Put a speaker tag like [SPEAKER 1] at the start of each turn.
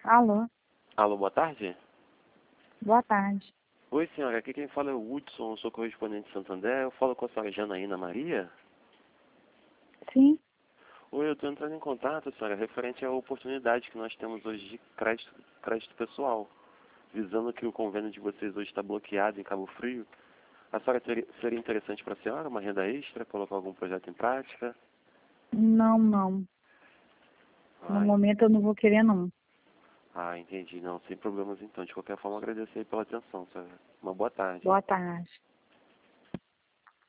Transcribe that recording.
[SPEAKER 1] Alô,
[SPEAKER 2] Alô, boa tarde.
[SPEAKER 1] boa tarde.
[SPEAKER 2] Oi, senhora. Aqui quem fala é o Hudson, eu sou correspondente de Santander. Eu falo com a senhora Janaína Maria.
[SPEAKER 1] Sim,
[SPEAKER 2] Oi, eu estou entrando em contato, senhora, referente à oportunidade que nós temos hoje de crédito pessoal, visando que o convênio de vocês hoje está bloqueado em Cabo Frio. A senhora seria interessante para a senhora uma renda extra, colocar algum projeto em prática?
[SPEAKER 1] não. No
[SPEAKER 2] Ah,
[SPEAKER 1] momento eu não vou querer, não.
[SPEAKER 2] entendi. Não, sem problemas então. De qualquer forma, agradecer aí pela atenção, senhora. Uma boa tarde.
[SPEAKER 1] Boa tarde.